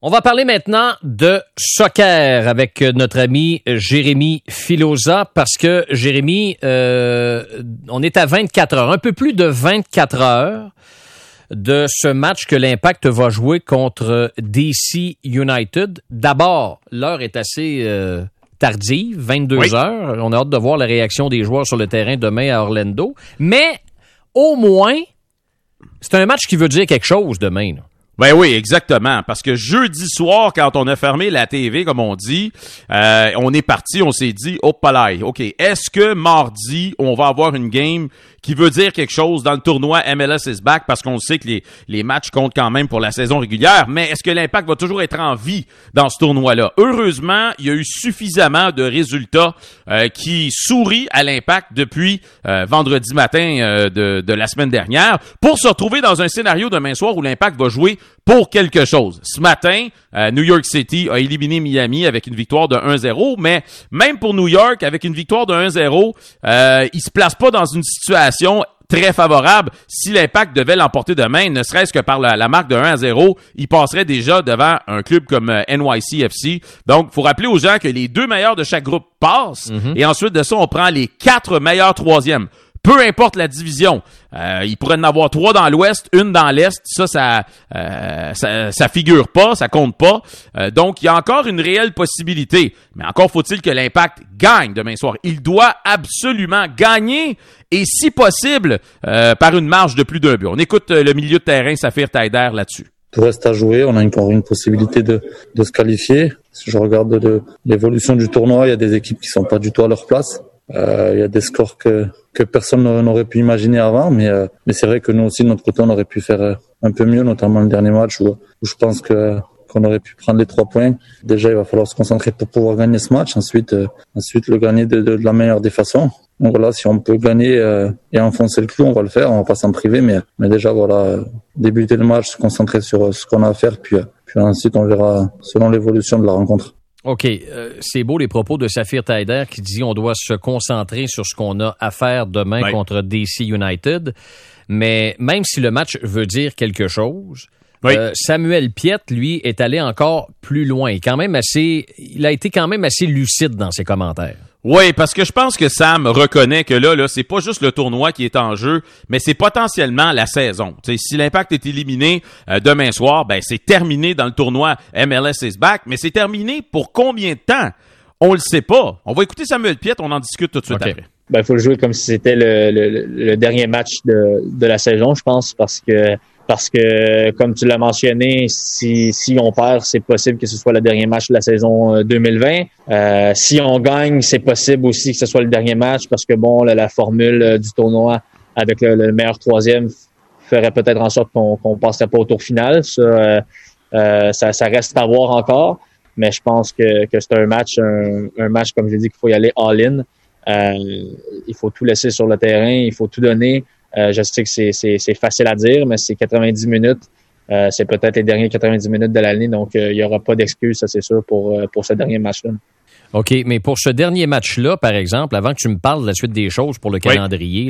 On va parler maintenant de soccer avec notre ami Jérémy Filosa parce que Jérémy, on est à 24 heures, un peu plus de 24 heures de ce match que l'Impact va jouer contre DC United. D'abord, l'heure est assez tardive, 22 heures. On a hâte de voir la réaction des joueurs sur le terrain demain à Orlando. Mais au moins, c'est un match qui veut dire quelque chose demain, là. Ben oui, exactement. Parce que jeudi soir, quand on a fermé la TV, comme on dit, on est parti, on s'est dit, oh palais, OK, est-ce que mardi, on va avoir une game qui veut dire quelque chose dans le tournoi MLS is back? Parce qu'on sait que les matchs comptent quand même pour la saison régulière, mais est-ce que l'Impact va toujours être en vie dans ce tournoi-là? Heureusement, il y a eu suffisamment de résultats qui sourient à l'Impact depuis vendredi matin de la semaine dernière pour se retrouver dans un scénario demain soir où l'Impact va jouer pour quelque chose. Ce matin, New York City a éliminé Miami avec une victoire de 1-0, mais même pour New York, avec une victoire de 1-0, il se place pas dans une situation très favorable. Si l'Impact devait l'emporter demain, ne serait-ce que par la marque de 1-0, il passerait déjà devant un club comme NYCFC. Donc, faut rappeler aux gens que les 2 meilleurs de chaque groupe passent, et ensuite de ça, on prend les 4 meilleurs troisièmes. Peu importe la division, il pourrait en avoir 3 dans l'Ouest, 1 dans l'Est. Ça figure pas, ça compte pas. Donc, il y a encore une réelle possibilité. Mais encore faut-il que l'Impact gagne demain soir. Il doit absolument gagner et, si possible, par une marge de plus d'1 but. On écoute le milieu de terrain, Safir Taider, là-dessus. Tout reste à jouer. On a encore une possibilité de se qualifier. Si je regarde l'évolution du tournoi, il y a des équipes qui sont pas du tout à leur place. Il y a des scores que personne n'aurait pu imaginer avant, mais c'est vrai que nous aussi de notre côté on aurait pu faire un peu mieux, notamment le dernier match où je pense qu'on aurait pu prendre les 3 points. Déjà il va falloir se concentrer pour pouvoir gagner ce match, ensuite le gagner de la meilleure des façons. Donc voilà, si on peut gagner et enfoncer le clou, on va le faire, on va pas s'en priver, mais déjà voilà, débuter le match, se concentrer sur ce qu'on a à faire, puis ensuite on verra selon l'évolution de la rencontre. OK. C'est beau les propos de Safir Taider qui dit on doit se concentrer sur ce qu'on a à faire demain contre DC United. Mais même si le match veut dire quelque chose, Samuel Piette, lui, est allé encore plus loin. Il a été quand même assez lucide dans ses commentaires. Oui, parce que je pense que Sam reconnaît que là, c'est pas juste le tournoi qui est en jeu, mais c'est potentiellement la saison. T'sais, si l'Impact est éliminé demain soir, ben c'est terminé dans le tournoi MLS is back, mais c'est terminé pour combien de temps? On le sait pas. On va écouter Samuel Piette, on en discute tout de suite après. Ben, il faut le jouer comme si c'était le dernier match de la saison, je pense, parce que, comme tu l'as mentionné, si on perd, c'est possible que ce soit le dernier match de la saison 2020. Si on gagne, c'est possible aussi que ce soit le dernier match parce que, bon, la formule du tournoi avec le meilleur troisième ferait peut-être en sorte qu'on passerait pas au tour final. Ça reste à voir encore, mais je pense que c'est un match, comme j'ai dit, qu'il faut y aller all-in. Il faut tout laisser sur le terrain, il faut tout donner. Je sais que c'est facile à dire, mais c'est 90 minutes. C'est peut-être les derniers 90 minutes de l'année, donc il n'y aura pas d'excuse, ça c'est sûr, pour ce dernier match-là. OK, mais pour ce dernier match-là, par exemple, avant que tu me parles de la suite des choses pour le calendrier,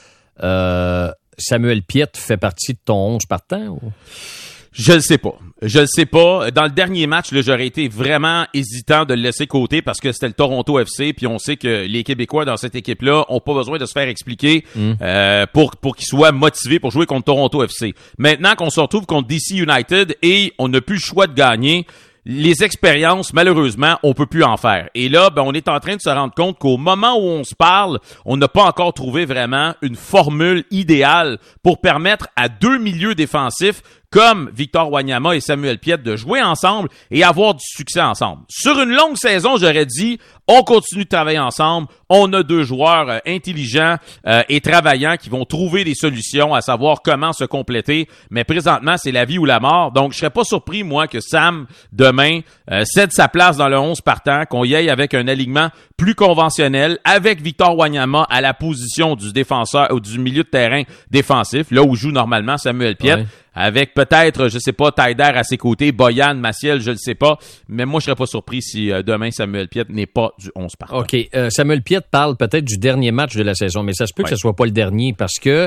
là, Samuel Piette fait partie de ton 11 partant? Ou? Je le sais pas. Dans le dernier match, là, j'aurais été vraiment hésitant de le laisser côté parce que c'était le Toronto FC, puis on sait que les Québécois dans cette équipe-là ont pas besoin de se faire expliquer pour qu'ils soient motivés pour jouer contre Toronto FC. Maintenant qu'on se retrouve contre DC United et on n'a plus le choix de gagner, les expériences, malheureusement, on peut plus en faire. Et là, ben, on est en train de se rendre compte qu'au moment où on se parle, on n'a pas encore trouvé vraiment une formule idéale pour permettre à 2 milieux défensifs comme Victor Wanyama et Samuel Piette de jouer ensemble et avoir du succès ensemble. Sur une longue saison, j'aurais dit, on continue de travailler ensemble. On a 2 joueurs intelligents et travaillants qui vont trouver des solutions à savoir comment se compléter. Mais présentement, c'est la vie ou la mort. Donc, je serais pas surpris, moi, que Sam, demain, cède sa place dans le 11 partant, qu'on y aille avec un alignement plus conventionnel, avec Victor Wanyama à la position du défenseur ou du milieu de terrain défensif, là où joue normalement Samuel Piette. Ouais. Avec peut-être, je sais pas, Taider à ses côtés, Boyan, Maciel, je le sais pas. Mais moi, je serais pas surpris si demain, Samuel Piette n'est pas du 11 partant. OK. Samuel Piette parle peut-être du dernier match de la saison, mais ça se peut que ce soit pas le dernier parce que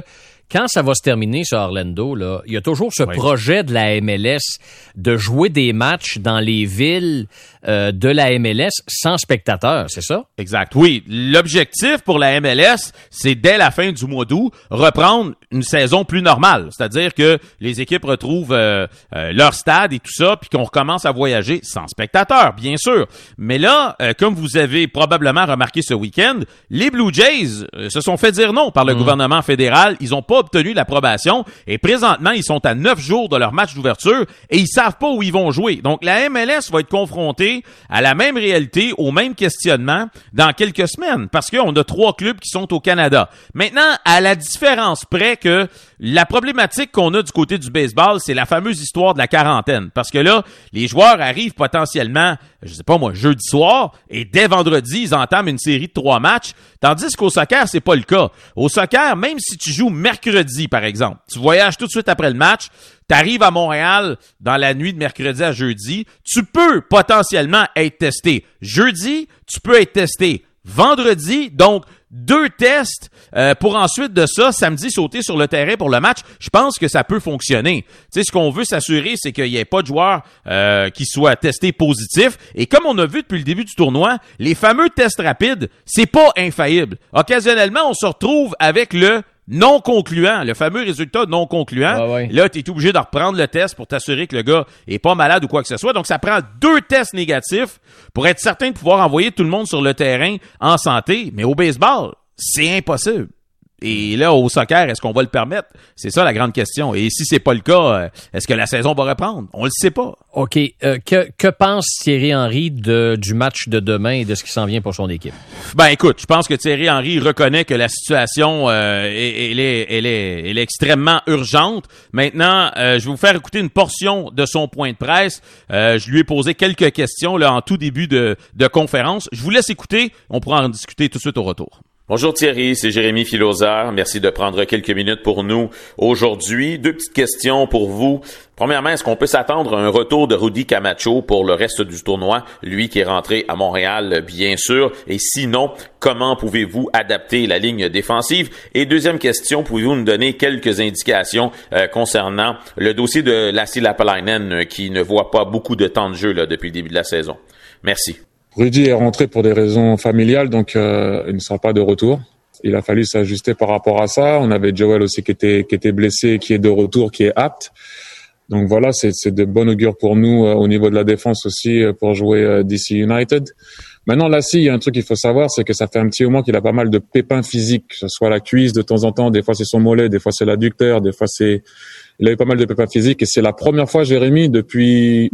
quand ça va se terminer sur Orlando, là, il y a toujours ce projet de la MLS de jouer des matchs dans les villes de la MLS sans spectateurs, c'est ça? Exact. Oui. L'objectif pour la MLS, c'est dès la fin du mois d'août, reprendre une saison plus normale. C'est-à-dire que les équipes retrouvent leur stade et tout ça, puis qu'on recommence à voyager sans spectateurs, bien sûr. Mais là, comme vous avez probablement remarqué ce week-end, les Blue Jays se sont fait dire non par le gouvernement fédéral. Ils n'ont pas obtenu l'approbation et présentement, ils sont à 9 jours de leur match d'ouverture et ils savent pas où ils vont jouer. Donc, la MLS va être confrontée à la même réalité, au même questionnement dans quelques semaines parce qu'on a 3 clubs qui sont au Canada. Maintenant, à la différence près que la problématique qu'on a du côté du baseball, c'est la fameuse histoire de la quarantaine. Parce que là, les joueurs arrivent potentiellement, je sais pas moi, jeudi soir, et dès vendredi, ils entament une série de 3 matchs. Tandis qu'au soccer, c'est pas le cas. Au soccer, même si tu joues mercredi, par exemple, tu voyages tout de suite après le match, t'arrives à Montréal dans la nuit de mercredi à jeudi, tu peux potentiellement être testé. Jeudi, tu peux être testé. Vendredi, donc 2 tests pour ensuite de ça, samedi, sauter sur le terrain pour le match. Je pense que ça peut fonctionner. Tu sais, ce qu'on veut s'assurer, c'est qu'il n'y ait pas de joueurs qui soient testés positifs. Et comme on a vu depuis le début du tournoi, les fameux tests rapides, c'est pas infaillible. Occasionnellement, on se retrouve avec le non concluant, le fameux résultat non concluant. Ouais. Là, tu es obligé de reprendre le test pour t'assurer que le gars est pas malade ou quoi que ce soit. Donc, ça prend 2 tests négatifs pour être certain de pouvoir envoyer tout le monde sur le terrain en santé. Mais au baseball, c'est impossible. Et là, au soccer, est-ce qu'on va le permettre? C'est ça la grande question. Et si c'est pas le cas, est-ce que la saison va reprendre? On le sait pas. OK. Que pense Thierry Henry du match de demain et de ce qui s'en vient pour son équipe? Ben écoute, je pense que Thierry Henry reconnaît que la situation elle est extrêmement urgente. Maintenant, je vais vous faire écouter une portion de son point de presse. Je lui ai posé quelques questions là en tout début de conférence. Je vous laisse écouter. On pourra en discuter tout de suite au retour. Bonjour Thierry, c'est Jérémy Filosa. Merci de prendre quelques minutes pour nous aujourd'hui. 2 petites questions pour vous. Premièrement, est-ce qu'on peut s'attendre à un retour de Rudy Camacho pour le reste du tournoi, lui qui est rentré à Montréal, bien sûr? Et sinon, comment pouvez-vous adapter la ligne défensive? Et deuxième question, pouvez-vous nous donner quelques indications concernant le dossier de Lassi Lappalainen qui ne voit pas beaucoup de temps de jeu là, depuis le début de la saison? Merci. Rudy est rentré pour des raisons familiales, donc il ne sera pas de retour. Il a fallu s'ajuster par rapport à ça. On avait Joel aussi qui était blessé, qui est de retour, qui est apte. Donc voilà, c'est de bon augure pour nous au niveau de la défense aussi pour jouer DC United. Maintenant, Lassi, il y a un truc qu'il faut savoir, c'est que ça fait un petit moment qu'il a pas mal de pépins physiques, que ce soit la cuisse de temps en temps, des fois c'est son mollet, des fois c'est l'adducteur, des fois il a eu pas mal de pépins physiques et c'est la première fois, Jérémy, depuis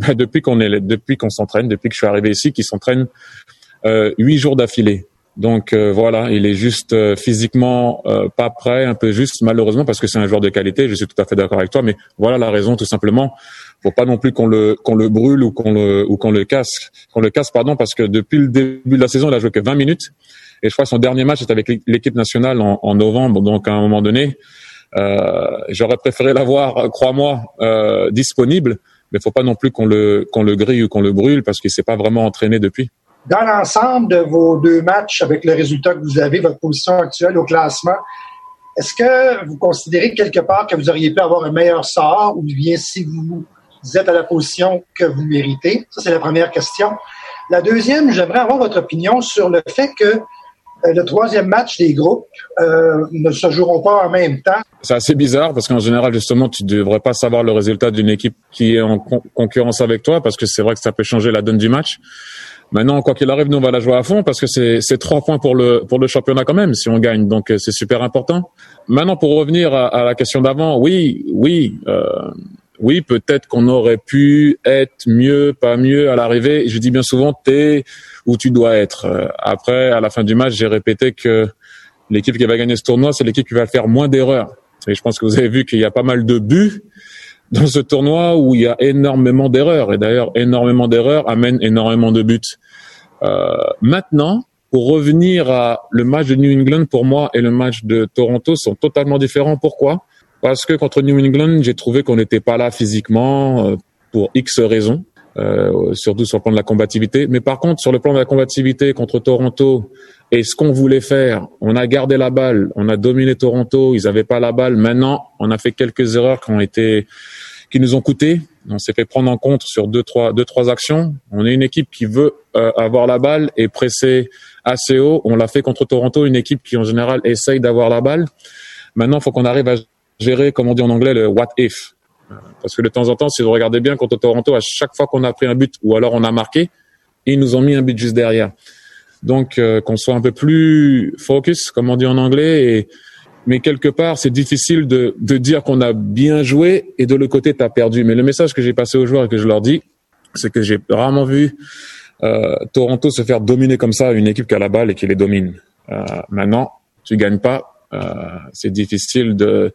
qu'on s'entraîne, depuis que je suis arrivé ici, qu'il s'entraîne 8 jours d'affilée. Donc voilà, il est juste physiquement pas prêt, un peu juste malheureusement parce que c'est un joueur de qualité. Je suis tout à fait d'accord avec toi, mais voilà la raison tout simplement. Faut pas non plus qu'on le brûle ou qu'on le casse, parce que depuis le début de la saison, il a joué que 20 minutes et je crois que son dernier match était avec l'équipe nationale en novembre. Donc à un moment donné, j'aurais préféré l'avoir, crois-moi, disponible, mais faut pas non plus qu'on le grille ou qu'on le brûle parce qu'il s'est pas vraiment entraîné depuis. Dans l'ensemble de vos 2 matchs, avec le résultat que vous avez, votre position actuelle au classement, est-ce que vous considérez quelque part que vous auriez pu avoir un meilleur sort ou bien si vous êtes à la position que vous méritez? Ça, c'est la première question. La deuxième, j'aimerais avoir votre opinion sur le fait que le 3e match des groupes ne se joueront pas en même temps. C'est assez bizarre parce qu'en général, justement, tu devrais pas savoir le résultat d'une équipe qui est en concurrence avec toi parce que c'est vrai que ça peut changer la donne du match. Maintenant, quoi qu'il arrive, nous, on va la jouer à fond parce que c'est 3 points pour le championnat quand même si on gagne. Donc, c'est super important. Maintenant, pour revenir à la question d'avant, oui, peut-être qu'on aurait pu être mieux, pas mieux à l'arrivée. Je dis bien souvent, t'es où tu dois être. Après, à la fin du match, j'ai répété que l'équipe qui va gagner ce tournoi, c'est l'équipe qui va faire moins d'erreurs. Et je pense que vous avez vu qu'il y a pas mal de buts dans ce tournoi où il y a énormément d'erreurs. Et d'ailleurs, énormément d'erreurs amènent énormément de buts. Maintenant, pour revenir à le match de New England, pour moi, et le match de Toronto sont totalement différents. Pourquoi? Parce que contre New England, j'ai trouvé qu'on n'était pas là physiquement pour X raisons. surtout sur le plan de la combativité. Mais par contre, sur le plan de la combativité contre Toronto et ce qu'on voulait faire, on a gardé la balle, on a dominé Toronto, ils avaient pas la balle. Maintenant, on a fait quelques erreurs qui nous ont coûté. On s'est fait prendre en compte sur deux, trois actions. On est une équipe qui veut avoir la balle et presser assez haut. On l'a fait contre Toronto, une équipe qui en général essaye d'avoir la balle. Maintenant, il faut qu'on arrive à gérer, comme on dit en anglais, le what if. Parce que de temps en temps, si vous regardez bien contre Toronto, à chaque fois qu'on a pris un but ou alors on a marqué, ils nous ont mis un but juste derrière. Donc, qu'on soit un peu plus focus, comme on dit en anglais. Mais quelque part, c'est difficile de dire qu'on a bien joué et de l'autre côté, t'as perdu. Mais le message que j'ai passé aux joueurs et que je leur dis, c'est que j'ai rarement vu Toronto se faire dominer comme ça, une équipe qui a la balle et qui les domine. Maintenant, tu gagnes pas. C'est difficile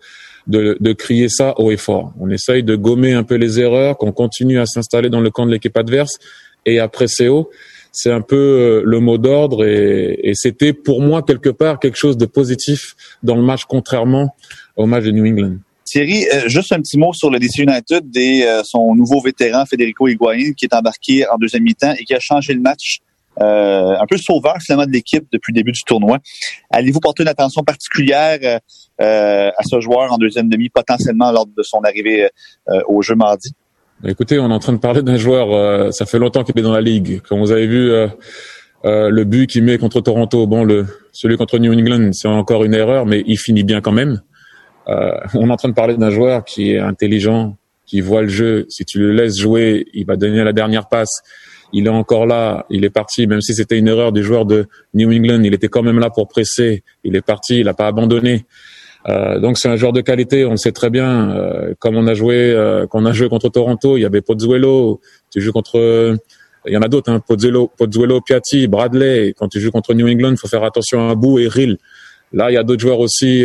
de crier ça haut et fort. On essaye de gommer un peu les erreurs, qu'on continue à s'installer dans le camp de l'équipe adverse et à presser haut. C'est un peu le mot d'ordre et c'était pour moi quelque part quelque chose de positif dans le match, contrairement au match de New England. Thierry, juste un petit mot sur le DC United et son nouveau vétéran Federico Higuaín qui est embarqué en deuxième mi-temps et qui a changé le match. Un peu sauveur finalement de l'équipe depuis le début du tournoi. Allez-vous porter une attention particulière à ce joueur en deuxième demi, potentiellement lors de son arrivée au jeu mardi? Écoutez, on est en train de parler d'un joueur, ça fait longtemps qu'il est dans la ligue. Comme vous avez vu, le but qu'il met contre Toronto, celui contre New England, c'est encore une erreur, mais il finit bien quand même. On est en train de parler d'un joueur qui est intelligent, qui voit le jeu. Si tu le laisses jouer, il va donner la dernière passe. Il est encore là, il est parti, même si c'était une erreur du joueur de New England, il était quand même là pour presser. Il est parti, il n'a pas abandonné. Donc c'est un joueur de qualité, on le sait très bien. Comme on a joué contre Toronto, il y avait Pozzuelo. Tu joues contre, il y en a d'autres, hein, Pozzuelo, Piatti, Bradley. Quand tu joues contre New England, il faut faire attention à Bou et Rill. Là, il y a d'autres joueurs aussi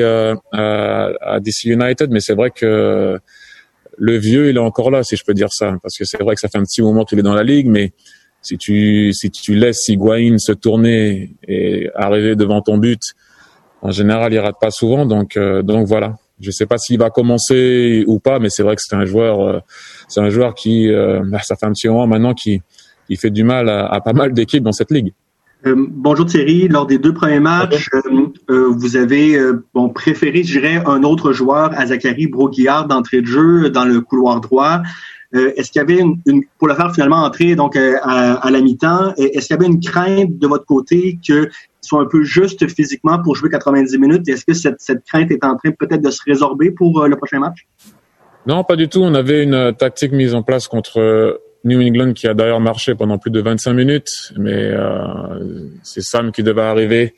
à DC United, mais c'est vrai que le vieux, il est encore là, si je peux dire ça, parce que c'est vrai que ça fait un petit moment qu'il est dans la ligue, mais si tu laisses Higuaín se tourner et arriver devant ton but, en général, il rate pas souvent, donc voilà. Je sais pas s'il va commencer ou pas, mais c'est vrai que c'est un joueur qui, ça fait un petit moment maintenant qui fait du mal à pas mal d'équipes dans cette ligue. Bonjour Thierry. Lors des 2 premiers matchs, vous avez préféré, je dirais, un autre joueur à Zachary Brault-Guillard d'entrée de jeu dans le couloir droit. Est-ce qu'il y avait pour le faire finalement entrer donc à la mi-temps, est-ce qu'il y avait une crainte de votre côté qu'il soit un peu juste physiquement pour jouer 90 minutes? Est-ce que cette crainte est en train peut-être de se résorber pour le prochain match? Non, pas du tout. On avait une tactique mise en place contre New England qui a d'ailleurs marché pendant plus de 25 minutes, mais c'est Sam qui devait arriver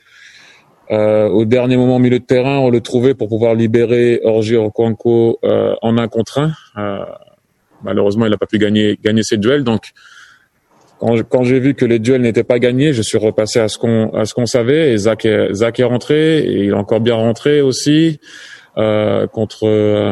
au dernier moment au milieu de terrain. On le trouvait pour pouvoir libérer Orji Okwanko en 1 contre 1. Malheureusement, il n'a pas pu gagner ses duels. Donc, quand j'ai vu que les duels n'étaient pas gagnés, je suis repassé à ce qu'on savait. Et Zach est rentré et il est encore bien rentré aussi contre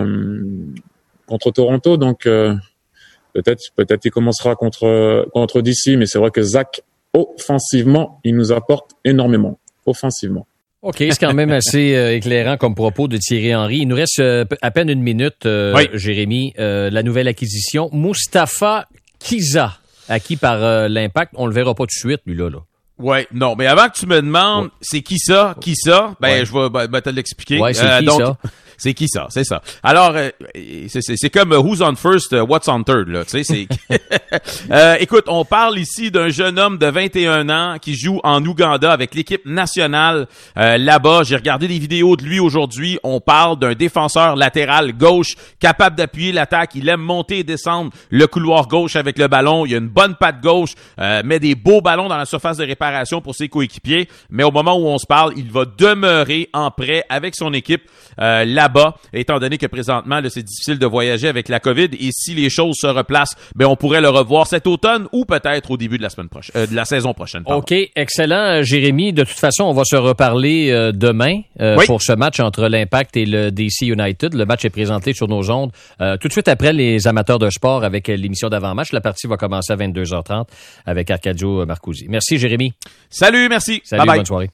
Toronto. Donc peut-être il commencera contre DC, mais c'est vrai que Zach offensivement, il nous apporte énormément offensivement. OK, c'est quand même assez éclairant comme propos de Thierry Henry. Il nous reste à peine 1 minute, oui. Jérémy. La nouvelle acquisition, Moustapha Kiza, acquis par l'Impact. On le verra pas tout de suite, lui, là. Ouais, non, mais avant que tu me demandes, c'est qui ça? Ben, je vais te l'expliquer. Ouais, c'est qui ça? C'est qui ça? C'est ça. Alors, c'est comme Who's on first, What's on third, là. Tu sais, c'est. Écoute, on parle ici d'un jeune homme de 21 ans qui joue en Ouganda avec l'équipe nationale là-bas. J'ai regardé des vidéos de lui aujourd'hui. On parle d'un défenseur latéral gauche capable d'appuyer l'attaque. Il aime monter et descendre le couloir gauche avec le ballon. Il a une bonne patte gauche, met des beaux ballons dans la surface de réparation pour ses coéquipiers. Mais au moment où on se parle, il va demeurer en prêt avec son équipe là-bas, étant donné que présentement, là, c'est difficile de voyager avec la COVID, et si les choses se replacent, ben on pourrait le revoir cet automne ou peut-être au début de la semaine prochaine, de la saison prochaine. Pardon. OK, excellent, Jérémy. De toute façon, on va se reparler demain pour ce match entre l'Impact et le DC United. Le match est présenté sur nos ondes tout de suite après les amateurs de sport avec l'émission d'avant-match. La partie va commencer à 22h30 avec Arcadio Marcusi. Merci, Jérémy. Salut, merci. Salut, bye bye. Bonne soirée.